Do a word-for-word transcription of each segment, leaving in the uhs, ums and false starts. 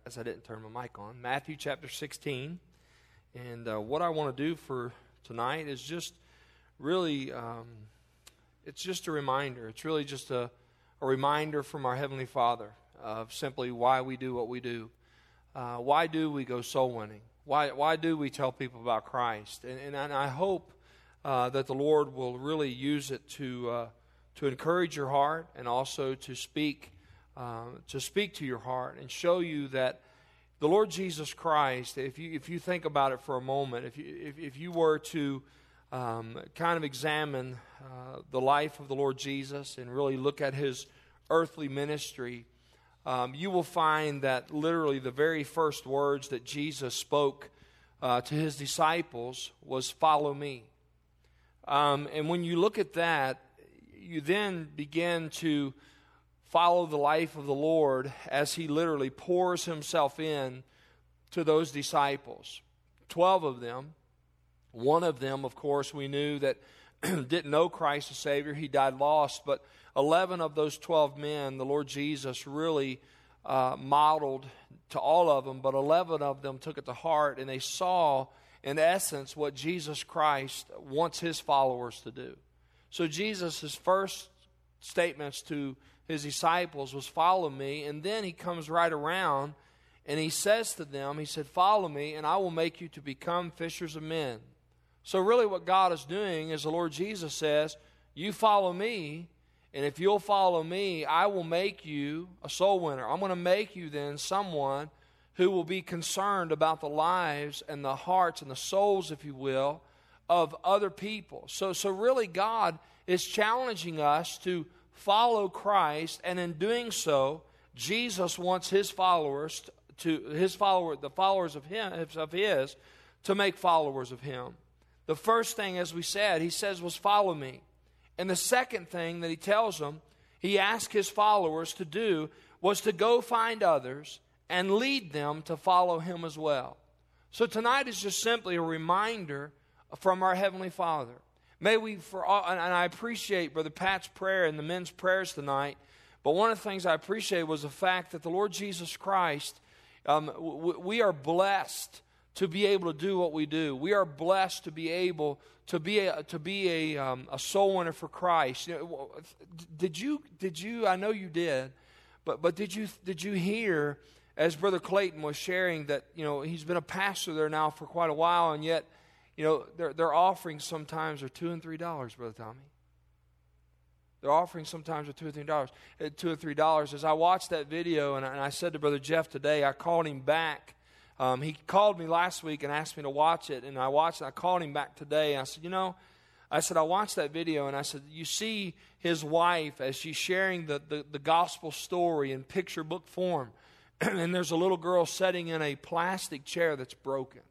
as I didn't turn my mic on. Matthew chapter sixteen. And uh, what I want to do for tonight is just really, um, it's just a reminder. It's really just a, a reminder from our Heavenly Father of simply why we do what we do. Uh, why do we go soul winning? Why why do we tell people about Christ? And, and, and I hope uh, that the Lord will really use it to uh, to encourage your heart and also to speak uh, to speak to your heart and show you that the Lord Jesus Christ, if you if you think about it for a moment, if you if, if you were to um, kind of examine uh, the life of the Lord Jesus and really look at his earthly ministry, um, you will find that literally the very first words that Jesus spoke uh, to his disciples was "Follow me." Um, and when you look at that, you then begin to follow the life of the Lord as he literally pours himself in to those disciples. Twelve of them. One of them, of course, we knew that didn't know Christ as Savior. He died lost. But eleven of those twelve men, the Lord Jesus really uh, modeled to all of them. But eleven of them took it to heart, and they saw, in essence, what Jesus Christ wants his followers to do. So Jesus' first statements to his disciples was, "Follow me," and then he comes right around and he says to them, he said, "Follow me, and I will make you to become fishers of men." So really what God is doing is the Lord Jesus says, you follow me, and if you'll follow me, I will make you a soul winner. I'm going to make you then someone who will be concerned about the lives and the hearts and the souls, if you will, of other people. So, so really God is challenging us to follow Christ, and in doing so, Jesus wants his followers to his follower, the followers of him of his, to make followers of him. The first thing, as we said, he says was "Follow me," and the second thing that he tells them, he asked his followers to do, was to go find others and lead them to follow him as well. So tonight is just simply a reminder from our Heavenly Father. May we, for all, and I appreciate Brother Pat's prayer and the men's prayers tonight, but one of the things I appreciate was the fact that the Lord Jesus Christ, um, w- we are blessed to be able to do what we do. We are blessed to be able to be a, to be a, um, a soul winner for Christ. You know, did you, did you, I know you did, but, but did you, did you hear, as Brother Clayton was sharing, that, you know, he's been a pastor there now for quite a while, and yet, you know, their, their offerings sometimes are two and three dollars, Brother Tommy. Their offerings sometimes are two or three dollars. Uh, two or three dollars. As I watched that video, and I, and I said to Brother Jeff today, I called him back. Um, he called me last week and asked me to watch it, and I watched it. I called him back today. And I said, you know, I said I watched that video, and I said, you see his wife as she's sharing the the, the gospel story in picture book form, and there's a little girl sitting in a plastic chair that's broken.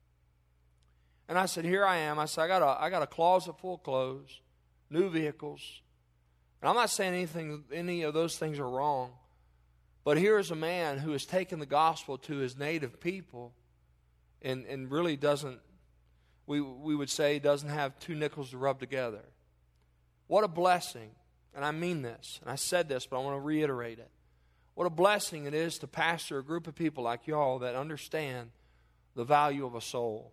And I said, here I am. I said, I got a, I got a closet full of clothes, new vehicles. And I'm not saying anything, any of those things are wrong. But here is a man who has taken the gospel to his native people and, and really doesn't, we, we would say, doesn't have two nickels to rub together. What a blessing. And I mean this. And I said this, but I want to reiterate it. What a blessing it is to pastor a group of people like y'all that understand the value of a soul.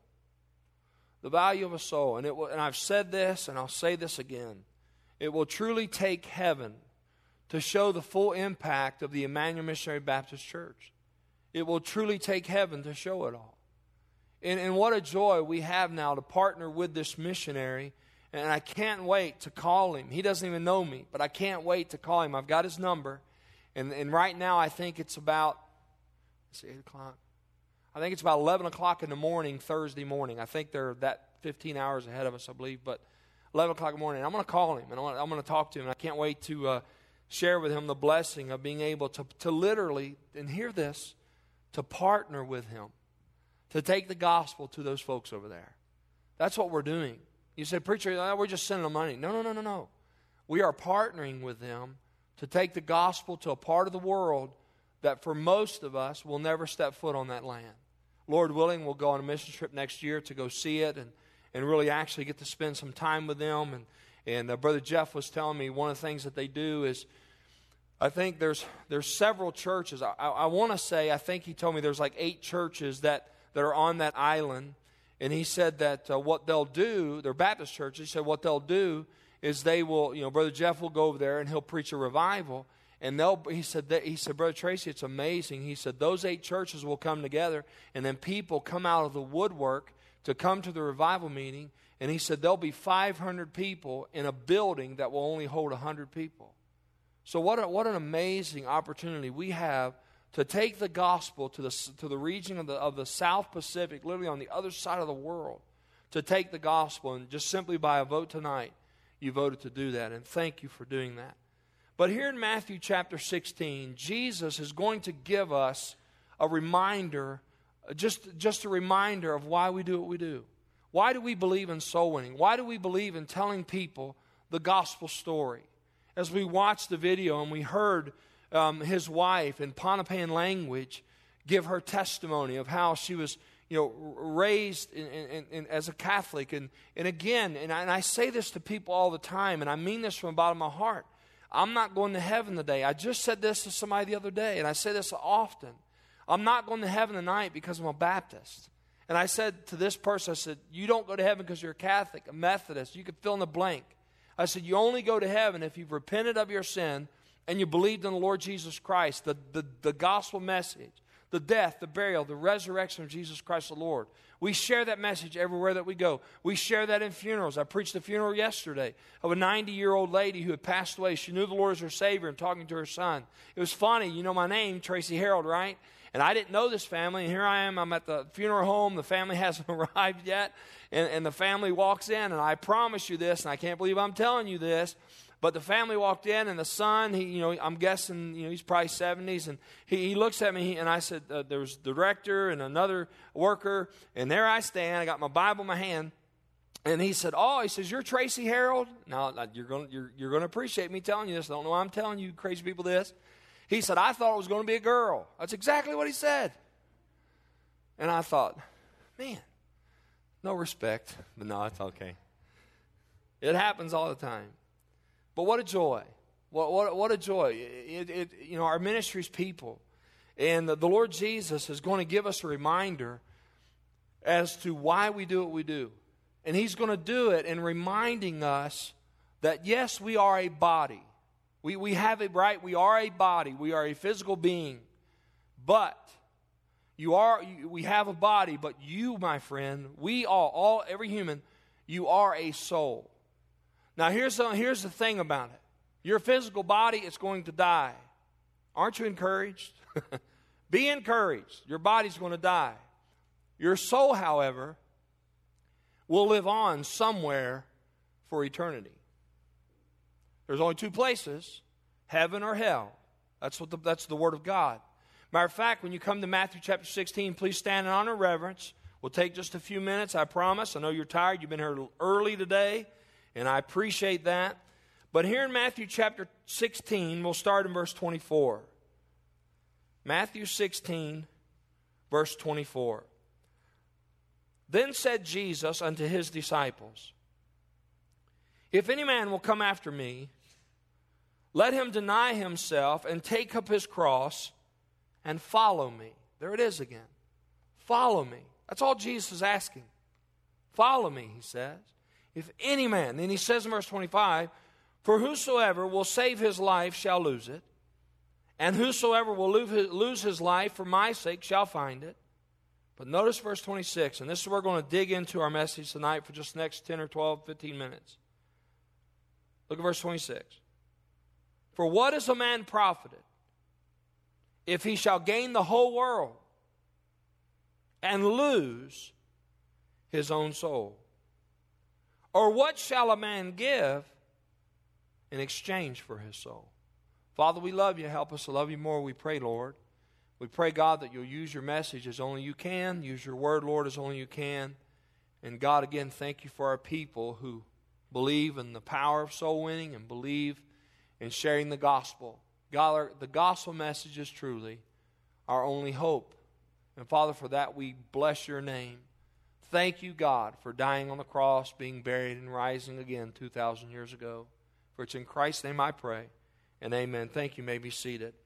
The value of a soul. And, it will, and I've said this, and I'll say this again. It will truly take heaven to show the full impact of the Emmanuel Missionary Baptist Church. It will truly take heaven to show it all. And, and what a joy we have now to partner with this missionary. And I can't wait to call him. He doesn't even know me, but I can't wait to call him. I've got his number. And, and right now I think it's about, let's see, eight o'clock. I think it's about eleven o'clock in the morning, Thursday morning. I think they're that fifteen hours ahead of us, I believe. But eleven o'clock in the morning, I'm going to call him, and I'm going to talk to him. And I can't wait to uh, share with him the blessing of being able to, to literally, and hear this, to partner with him, to take the gospel to those folks over there. That's what we're doing. You say, preacher, oh, we're just sending them money. No, no, no, no, no. We are partnering with them to take the gospel to a part of the world that for most of us will never step foot on that land. Lord willing, we'll go on a mission trip next year to go see it and, and really actually get to spend some time with them. And, and uh, Brother Jeff was telling me one of the things that they do is I think there's there's several churches. I, I, I want to say, I think he told me there's like eight churches that, that are on that island. And he said that uh, what they'll do, they're Baptist churches, he said what they'll do is they will, you know, Brother Jeff will go over there and he'll preach a revival. And they'll, he said, that, he said, Brother Tracy, it's amazing. He said, those eight churches will come together, and then people come out of the woodwork to come to the revival meeting. And he said, there'll be five hundred people in a building that will only hold one hundred people. So what, a, what an amazing opportunity we have to take the gospel to the, to the region of the, of the South Pacific, literally on the other side of the world, to take the gospel. And just simply by a vote tonight, you voted to do that. And thank you for doing that. But here in Matthew chapter sixteen, Jesus is going to give us a reminder, just, just a reminder of why we do what we do. Why do we believe in soul winning? Why do we believe in telling people the gospel story? As we watched the video and we heard um, his wife in Pohnpeian language give her testimony of how she was, you know, raised in, in, in, as a Catholic. And, and again, and I, and I say this to people all the time, and I mean this from the bottom of my heart. I'm not going to heaven today. I just said this to somebody the other day, and I say this often. I'm not going to heaven tonight because I'm a Baptist. And I said to this person, I said, you don't go to heaven because you're a Catholic, a Methodist. You could fill in the blank. I said, you only go to heaven if you've repented of your sin and you believed in the Lord Jesus Christ, the, the, the gospel message, the death, the burial, the resurrection of Jesus Christ the Lord. We share that message everywhere that we go. We share that in funerals. I preached a funeral yesterday of a ninety-year-old lady who had passed away. She knew the Lord as her Savior and talking to her son. It was funny. You know my name, Tracy Harold, right? And I didn't know this family, and here I am. I'm at the funeral home. The family hasn't arrived yet, and, and the family walks in, and I promise you this, and I can't believe I'm telling you this, but the family walked in, and the son, he, you know, I'm guessing, you know, he's probably seventies, and he, he looks at me, and I said, uh, there was the director and another worker, and there I stand. I got my Bible in my hand, and he said, oh, he says, you're Tracy Harold? Now, you're going you're, you're going to appreciate me telling you this. I don't know why I'm telling you crazy people this. He said, I thought it was going to be a girl. That's exactly what he said. And I thought, man, no respect, but no, it's okay. It happens all the time. But what a joy. What, what, what a joy. It, it, you know, our ministry's people. And the, the Lord Jesus is going to give us a reminder as to why we do what we do. And He's going to do it in reminding us that, yes, we are a body. We, we have it right. We are a body. We are a physical being. But you are, you, we have a body, but you, my friend, we all, all every human, you are a soul. Now, here's the, here's the thing about it. Your physical body is going to die. Aren't you encouraged? Be encouraged. Your body's going to die. Your soul, however, will live on somewhere for eternity. There's only two places, heaven or hell. That's what the, that's the Word of God. Matter of fact, when you come to Matthew chapter sixteen, please stand in honor and reverence. We'll take just a few minutes, I promise. I know you're tired. You've been here early today, and I appreciate that. But here in Matthew chapter sixteen, we'll start in verse twenty-four. Matthew sixteen, verse twenty-four. Then said Jesus unto His disciples, if any man will come after me, let him deny himself and take up his cross and follow me. There it is again. Follow me. That's all Jesus is asking. Follow me, He says. If any man, then He says in verse twenty-five, for whosoever will save his life shall lose it, and whosoever will lose his life for my sake shall find it. But notice verse twenty-six, and this is where we're going to dig into our message tonight for just the next ten or twelve, fifteen minutes. Look at verse twenty-six. For what is a man profited if he shall gain the whole world and lose his own soul? Or what shall a man give in exchange for his soul? Father, we love You. Help us to love You more, we pray, Lord. We pray, God, that You'll use Your message as only You can. Use Your word, Lord, as only You can. And God, again, thank You for our people who believe in the power of soul winning and believe in sharing the gospel. God, the gospel message is truly our only hope. And Father, for that we bless Your name. Thank You, God, for dying on the cross, being buried, and rising again two thousand years ago. For it's in Christ's name I pray. and amen. Thank you. You may be seated.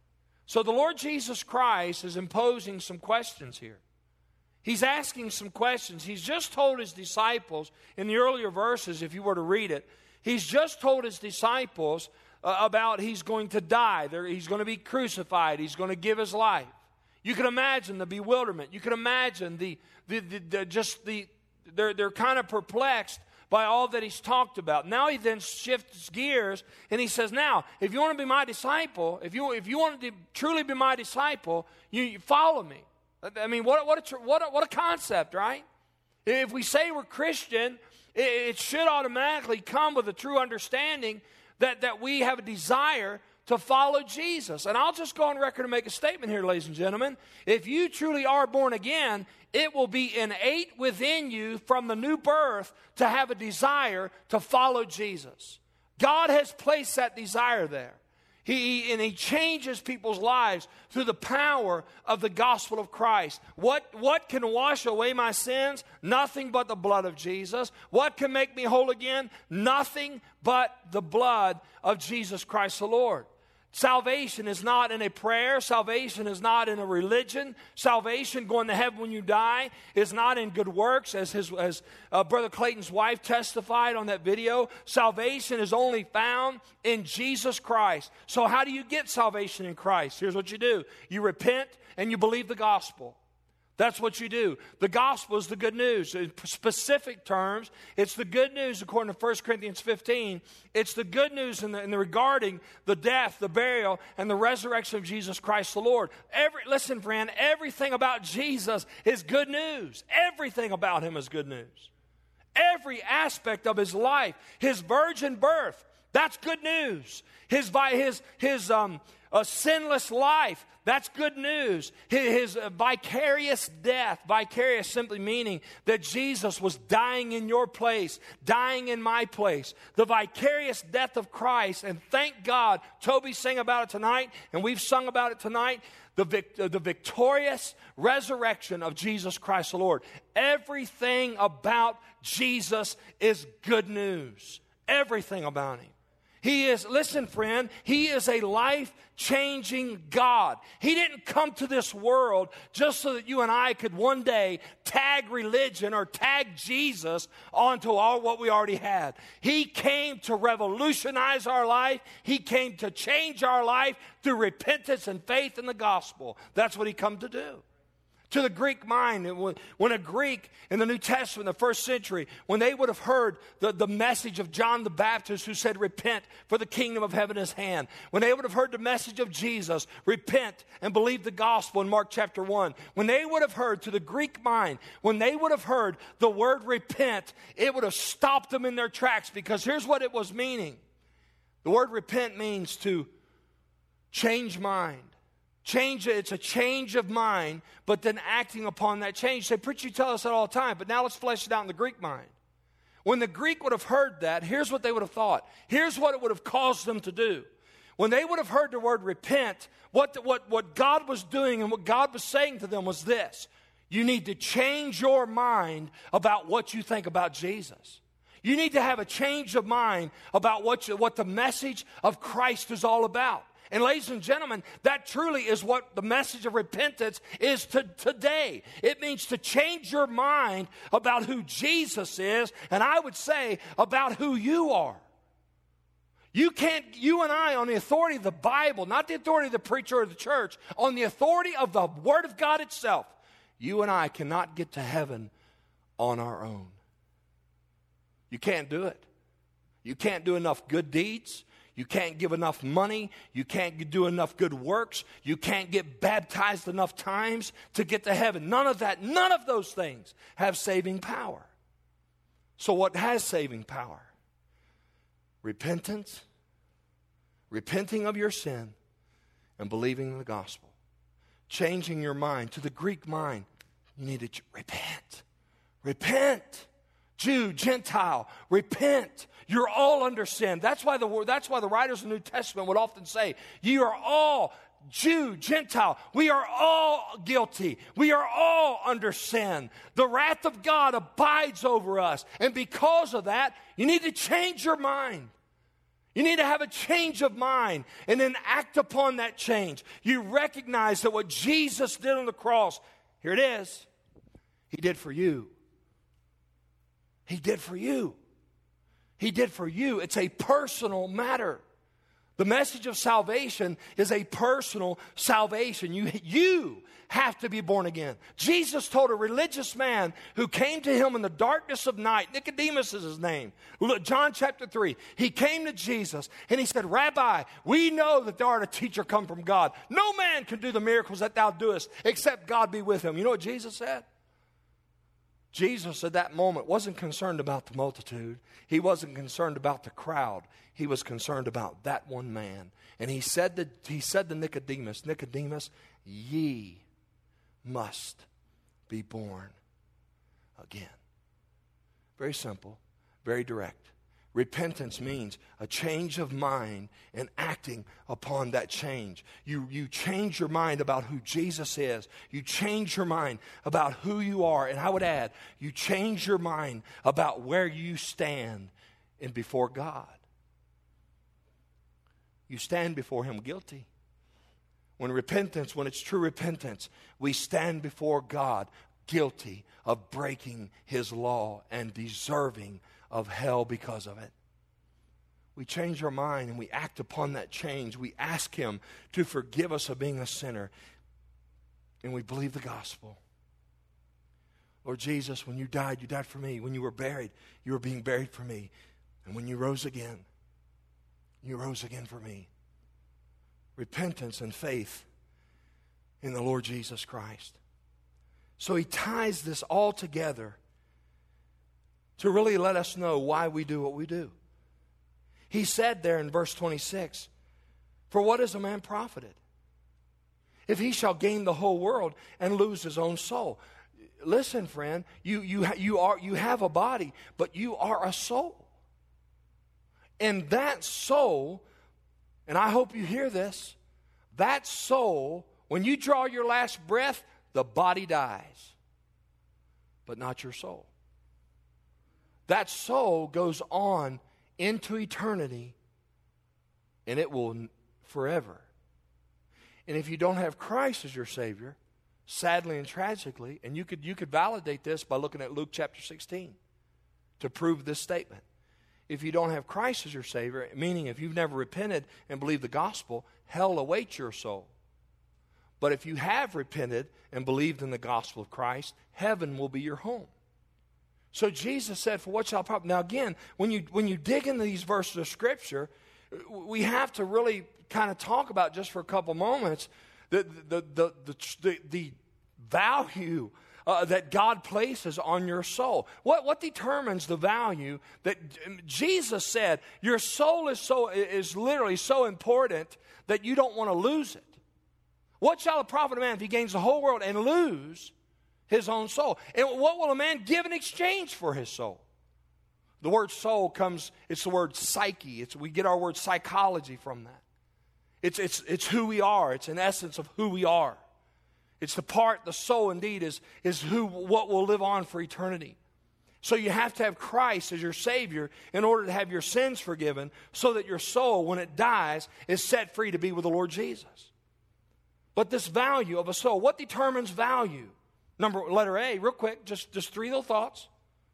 So the Lord Jesus Christ is imposing some questions here. He's asking some questions. He's just told his disciples in the earlier verses, if you were to read it, he's just told his disciples uh, about he's going to die. There, he's going to be crucified. He's going to give his life. You can imagine the bewilderment. You can imagine the, the, the, the just the, they're, they're kind of perplexed by all that he's talked about. Now he then shifts gears and he says, now, if you want to be my disciple, if you if you want to truly be my disciple, you, you follow me. I mean, what, what, a, what, a, what a concept, right? If we say we're Christian, it, it should automatically come with a true understanding that, that we have a desire to follow Jesus. And I'll just go on record and make a statement here, ladies and gentlemen. If you truly are born again, it will be innate within you from the new birth to have a desire to follow Jesus. God has placed that desire there. He, and he changes people's lives through the power of the gospel of Christ. What, what can wash away my sins? Nothing but the blood of Jesus. What can make me whole again? Nothing but the blood of Jesus Christ the Lord. Salvation is not in a prayer. Salvation is not in a religion. Salvation, going to heaven when you die, is not in good works, as his as uh, Brother Clayton's wife testified on that video. Salvation is only found in Jesus Christ. So how do you get salvation in Christ? Here's what you do. You repent and you believe the gospel. That's what you do. The gospel is the good news. In specific terms, it's the good news according to First Corinthians fifteen. It's the good news in the, in the regarding the death, the burial, and the resurrection of Jesus Christ the Lord. Every, listen, friend, everything about Jesus is good news. Everything about him is good news. Every aspect of his life, his virgin birth, that's good news. His, his, his um, a sinless life, that's good news. His, his uh, vicarious death, vicarious simply meaning that Jesus was dying in your place, dying in my place. The vicarious death of Christ, and thank God, Toby sang about it tonight, and we've sung about it tonight, the, vic- uh, the victorious resurrection of Jesus Christ the Lord. Everything about Jesus is good news. Everything about him. He is, listen friend, he is a life-changing God. He didn't come to this world just so that you and I could one day tag religion or tag Jesus onto all what we already had. He came to revolutionize our life. He came to change our life through repentance and faith in the gospel. That's what he come to do. To the Greek mind, when a Greek in the New Testament, the first century, when they would have heard the, the message of John the Baptist who said, repent, for the kingdom of heaven is hand. When they would have heard the message of Jesus, repent and believe the gospel in Mark chapter one. When they would have heard, to the Greek mind, when they would have heard the word repent, it would have stopped them in their tracks, because here's what it was meaning. The word repent means to change mind. Change, it's a change of mind, but then acting upon that change. Say, preacher, you tell us that all the time, but now let's flesh it out in the Greek mind. When the Greek would have heard that, here's what they would have thought. Here's what it would have caused them to do. When they would have heard the word repent, what, the, what, what God was doing and what God was saying to them was this. You need to change your mind about what you think about Jesus. You need to have a change of mind about what, you, what the message of Christ is all about. And ladies and gentlemen, that truly is what the message of repentance is to today. It means to change your mind about who Jesus is, and I would say about who you are. You can't, you and I, on the authority of the Bible, not the authority of the preacher or the church, on the authority of the Word of God itself, you and I cannot get to heaven on our own. You can't do it. You can't do enough good deeds. You can't give enough money. You can't do enough good works. You can't get baptized enough times to get to heaven. None of that, none of those things have saving power. So what has saving power? Repentance, repenting of your sin, and believing in the gospel. Changing your mind. To the Greek mind, you need to repent. Repent. Jew, Gentile, repent. You're all under sin. That's why the that's why the writers of the New Testament would often say, you are all Jew, Gentile. We are all guilty. We are all under sin. The wrath of God abides over us. And because of that, you need to change your mind. You need to have a change of mind and then act upon that change. You recognize that what Jesus did on the cross, here it is, He did for you. He did for you. He did for you. It's a personal matter. The message of salvation is a personal salvation. You, you have to be born again. Jesus told a religious man who came to him in the darkness of night, Nicodemus is his name, look, John chapter three, he came to Jesus and he said, Rabbi, we know that thou art a teacher come from God. No man can do the miracles that thou doest except God be with him. You know what Jesus said? Jesus at that moment wasn't concerned about the multitude. He wasn't concerned about the crowd. He was concerned about that one man. And he said to, he said to Nicodemus, Nicodemus, ye must be born again. Very simple, very direct. Repentance means a change of mind and acting upon that change. You, you change your mind about who Jesus is. You change your mind about who you are. And I would add, you change your mind about where you stand in before God. You stand before Him guilty. When repentance, when it's true repentance, we stand before God guilty of breaking His law and deserving of hell because of it. We change our mind and we act upon that change. We ask Him to forgive us of being a sinner. And we believe the gospel. Lord Jesus, when you died, you died for me. When you were buried, you were being buried for me. And when you rose again, you rose again for me. Repentance and faith in the Lord Jesus Christ. So He ties this all together to really let us know why we do what we do. He said there in verse twenty-six, for what is a man profited if he shall gain the whole world and lose his own soul? Listen, friend, you, you, you, are, you have a body, but you are a soul. And that soul, and I hope you hear this, that soul, when you draw your last breath, the body dies, but not your soul. That soul goes on into eternity, and it will forever. And if you don't have Christ as your Savior, sadly and tragically, and you could, you could validate this by looking at Luke chapter sixteen to prove this statement. If you don't have Christ as your Savior, meaning if you've never repented and believed the gospel, hell awaits your soul. But if you have repented and believed in the gospel of Christ, heaven will be your home. So Jesus said, for what shall I profit? Now again, when you, when you dig into these verses of Scripture, we have to really kind of talk about just for a couple moments the, the, the, the, the, the value uh, that God places on your soul. What, what determines the value that Jesus said, your soul is, so, is literally so important that you don't want to lose it. What shall it profit a man if he gains the whole world and lose his own soul? And what will a man give in exchange for his soul? The word soul comes, it's the word psyche. It's, we get our word psychology from that. It's, it's, it's who we are. It's an essence of who we are. It's the part, the soul indeed, is, is who, what will live on for eternity. So you have to have Christ as your Savior in order to have your sins forgiven so that your soul, when it dies, is set free to be with the Lord Jesus. But this value of a soul, what determines value? Number, letter A, real quick, just, just three little thoughts.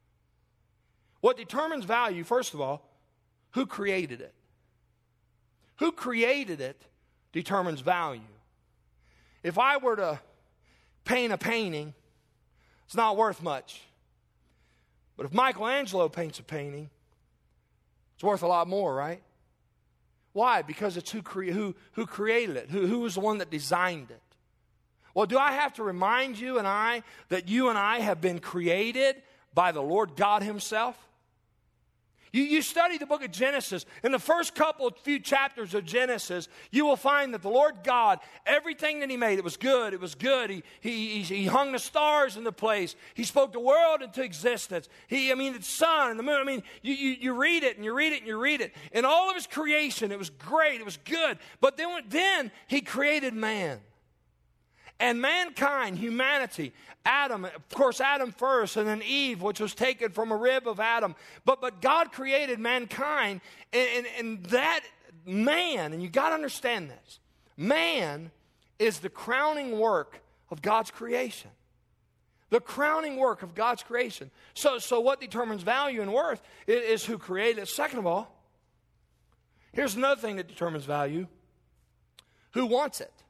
What determines value, first of all, who created it? Who created it determines value. If I were to paint a painting, it's not worth much. But if Michelangelo paints a painting, it's worth a lot more, right? Why? Because it's who, cre- who, who created it, who, who was the one that designed it. Well, do I have to remind you and I that you and I have been created by the Lord God Himself? You, you study the book of Genesis. In the first couple of few chapters of Genesis, you will find that the Lord God, everything that He made, it was good, it was good. He, he, he hung the stars into place. He spoke the world into existence. He, I mean, the sun and the moon. I mean, you, you, you read it and you read it and you read it. In all of His creation, it was great, it was good. But then, then He created man. And mankind, humanity, Adam, of course Adam first, and then Eve, which was taken from a rib of Adam. But but God created mankind, and, and, and that man, and you got to understand this, man is the crowning work of God's creation. The crowning work of God's creation. So, so what determines value and worth is, is who created it. Second of all, here's another thing that determines value. Who wants it?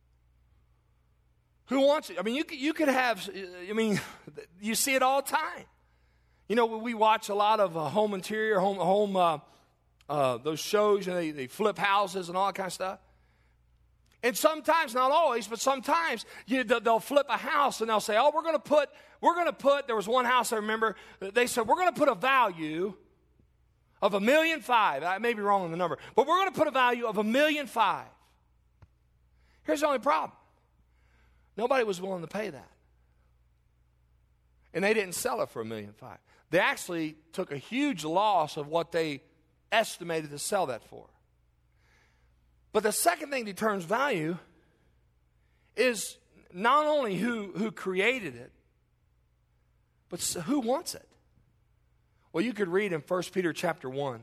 Who wants it? I mean, you could, you could have, I mean, you see it all the time. You know, we watch a lot of uh, home interior, home, home uh, uh, those shows, and they, they flip houses and all that kind of stuff. And sometimes, not always, but sometimes you, they'll flip a house and they'll say, oh, we're going to put, we're going to put, there was one house I remember, they said, we're going to put a value of a million five. I may be wrong on the number, but we're going to put a value of a million five. Here's the only problem. Nobody was willing to pay that. And they didn't sell it for a million five. They actually took a huge loss of what they estimated to sell that for. But the second thing that determines value is not only who, who created it, but who wants it. Well, you could read in First Peter chapter one.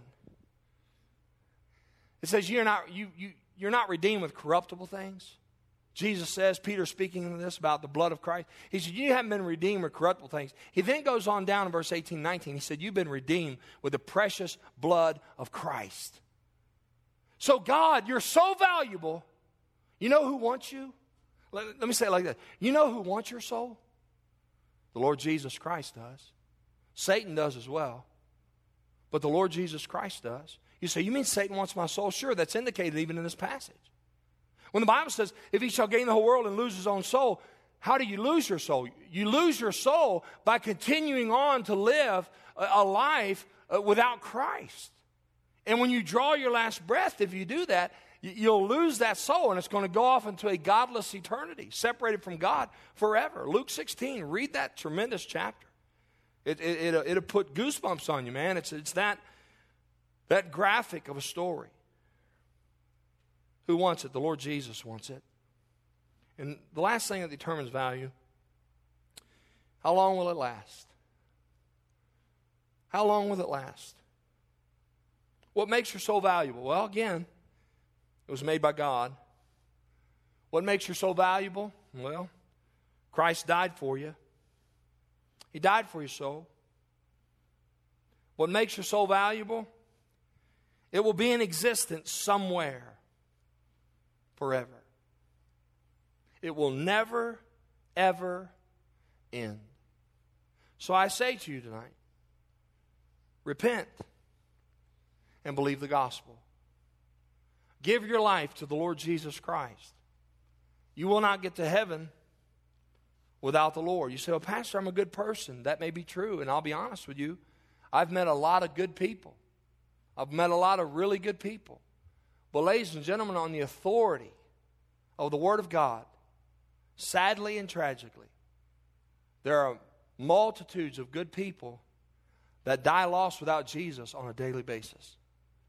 It says you're not, you, you, you're not redeemed with corruptible things. Jesus says, Peter speaking into this about the blood of Christ, he said, you haven't been redeemed with corruptible things. He then goes on down in verse eighteen, nineteen. He said, you've been redeemed with the precious blood of Christ. So God, you're so valuable. You know who wants you? Let, let me say it like that. You know who wants your soul? The Lord Jesus Christ does. Satan does as well. But the Lord Jesus Christ does. You say, you mean Satan wants my soul? Sure, that's indicated even in this passage. When the Bible says, if he shall gain the whole world and lose his own soul, how do you lose your soul? You lose your soul by continuing on to live a, a life uh, without Christ. And when you draw your last breath, if you do that, you'll lose that soul, and it's going to go off into a godless eternity, separated from God forever. Luke sixteen, read that tremendous chapter. It, it, it'll, it'll put goosebumps on you, man. It's, it's that, that graphic of a story. Who wants it? The Lord Jesus wants it. And the last thing that determines value, how long will it last? How long will it last? What makes your soul valuable? Well, again, it was made by God. What makes your soul valuable? Well, Christ died for you. He died for your soul. What makes your soul valuable? It will be in existence somewhere forever. It will never, ever end. So I say to you tonight, repent and believe the gospel. Give your life to the Lord Jesus Christ. You will not get to heaven without the Lord. You say, well, Pastor, I'm a good person. That may be true, and I'll be honest with you. I've met a lot of good people. I've met a lot of really good people. But ladies and gentlemen, on the authority of the Word of God, sadly and tragically, there are multitudes of good people that die lost without Jesus on a daily basis.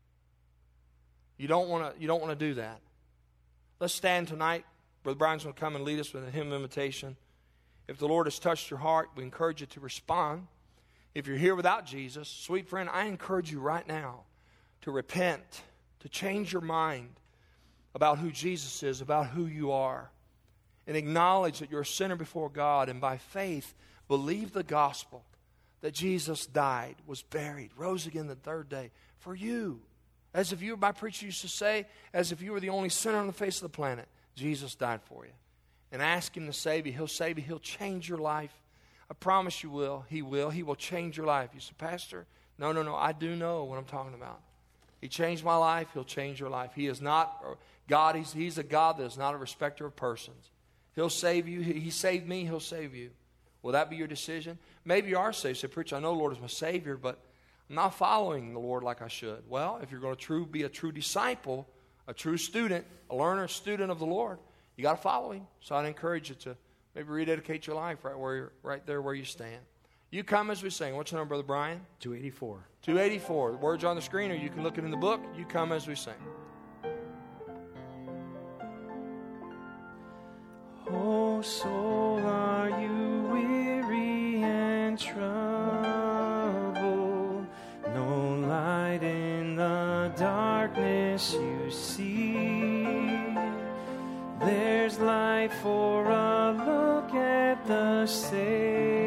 You don't want to you don't want to do that. Let's stand tonight. Brother Brian's going to come and lead us with a hymn of invitation. If the Lord has touched your heart, we encourage you to respond. If you're here without Jesus, sweet friend, I encourage you right now to repent, to change your mind about who Jesus is, about who you are, and acknowledge that you're a sinner before God, and by faith believe the gospel that Jesus died, was buried, rose again the third day for you. As if you, my preacher used to say, as if you were the only sinner on the face of the planet, Jesus died for you. And ask Him to save you. He'll save you. He'll change your life. I promise you will. He will. He will change your life. You say, Pastor, no, no, no. I do know what I'm talking about. He changed my life. He'll change your life. He is not, God, He's, he's a God that is not a respecter of persons. He'll save you. He, he saved me. He'll save you. Will that be your decision? Maybe you are saved. Say, preacher, I know the Lord is my Savior, but I'm not following the Lord like I should. Well, if you're going to true, be a true disciple, a true student, a learner, student of the Lord, you got to follow Him. So I'd encourage you to maybe rededicate your life right where you're, right there where you stand. You come as we sing. What's your number, Brother Brian? two eighty-four. two eighty-four. The words are on the screen, or you can look it in the book. You come as we sing. Oh. O soul, are you weary and troubled? No light in the darkness you see. There's light for a look at the Savior.